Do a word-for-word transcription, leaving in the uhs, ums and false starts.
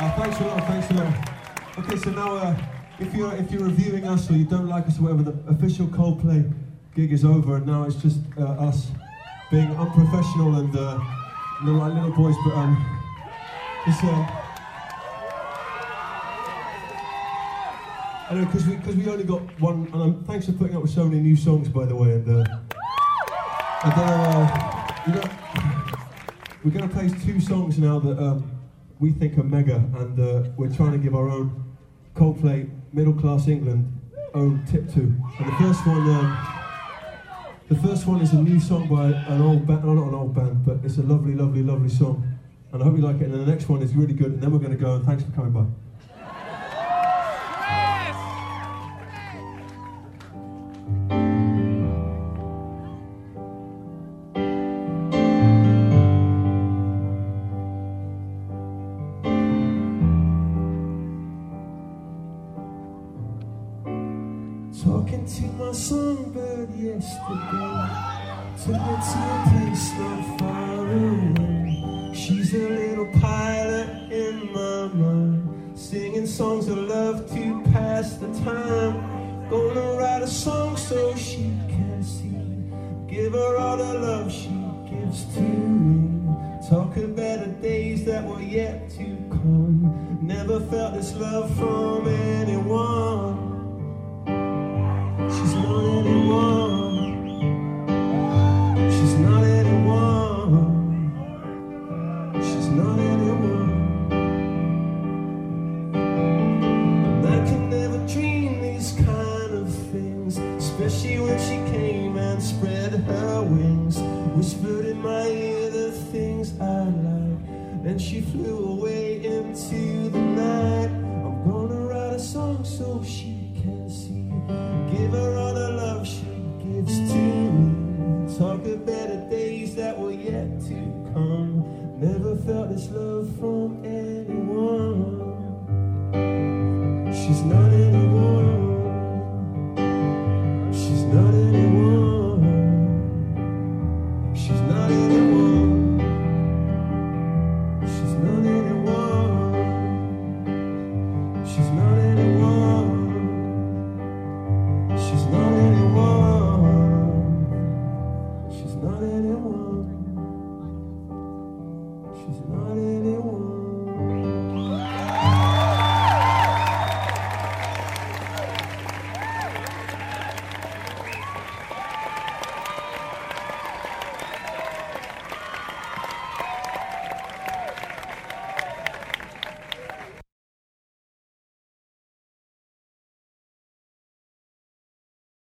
Uh, thanks a lot, thanks a lot. Okay, so now, uh, if you're if you're reviewing us or you don't like us or whatever, the official Coldplay gig is over, and now it's just uh, us being unprofessional and uh, not like little boys, but um, just uh, anyway, because we because we only got one. And um, thanks for putting up with so many new songs, by the way. And uh, I don't know, uh, you know, we're going to play two songs now that um, we think are mega, and uh, we're trying to give our own Coldplay Middle Class England own tip to. And the first one, um, the first one is a new song by an old band, no, not an old band, but it's a lovely, lovely, lovely song. And I hope you like it. And then the next one is really good. And then we're going to go. And thanks for coming by. Talking to my songbird yesterday, took her to a place not far away. She's a little pilot in my mind, singing songs of love to pass the time. Gonna write a song so she can see, give her all the love she gives to me. Talk about the days that were yet to come, never felt this love from anyone. She's not anyone. She's not anyone. She's not anyone. And I could never dream these kind of things, especially when she came and spread her wings, whispered in my ear the things I like, then she flew away into the night. I'm gonna write a song so she can see, give her all the love she gives to me. Talk about the days that were yet to come, never felt this love from anyone. She's not anyone.